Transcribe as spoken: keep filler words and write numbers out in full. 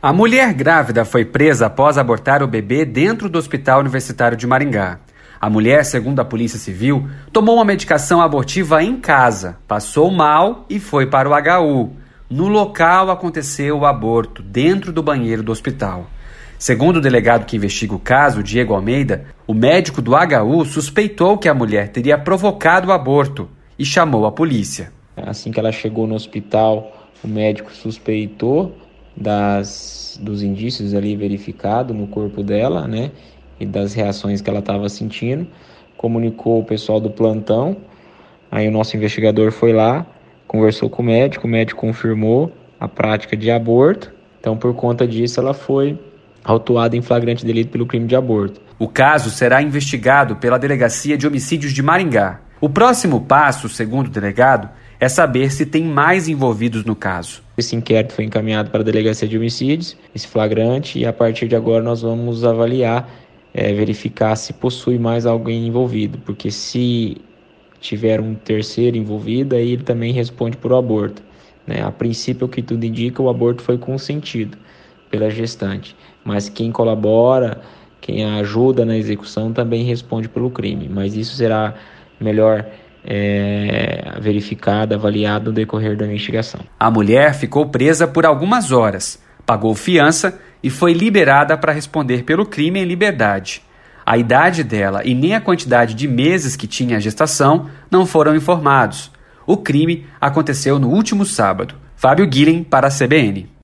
A mulher grávida foi presa após abortar o bebê dentro do Hospital Universitário de Maringá. A mulher, segundo a Polícia Civil, tomou uma medicação abortiva em casa, passou mal e foi para o H U. No local aconteceu o aborto, dentro do banheiro do hospital. Segundo o delegado que investiga o caso, Diego Almeida, o médico do H U suspeitou que a mulher teria provocado o aborto e chamou a polícia. Assim que ela chegou no hospital, o médico suspeitou das, dos indícios ali verificados no corpo dela, né, e das reações que ela estava sentindo, comunicou o pessoal do plantão. Aí o nosso investigador foi lá, conversou com o médico, o médico confirmou a prática de aborto. Então, por conta disso, ela foi autuada em flagrante delito pelo crime de aborto. O caso será investigado pela Delegacia de Homicídios de Maringá. O próximo passo, segundo o delegado, é saber se tem mais envolvidos no caso. Esse inquérito foi encaminhado para a Delegacia de Homicídios, esse flagrante, e a partir de agora nós vamos avaliar, é, verificar se possui mais alguém envolvido, porque se tiver um terceiro envolvido, aí ele também responde por o aborto, né? A princípio, o que tudo indica, o aborto foi consentido pela gestante, mas quem colabora, quem ajuda na execução também responde pelo crime, mas isso será melhor é, verificado, avaliado no decorrer da investigação. A mulher ficou presa por algumas horas, pagou fiança e foi liberada para responder pelo crime em liberdade. A idade dela e nem a quantidade de meses que tinha a gestação não foram informados. O crime aconteceu no último sábado. Fábio Guilhem para a C B N.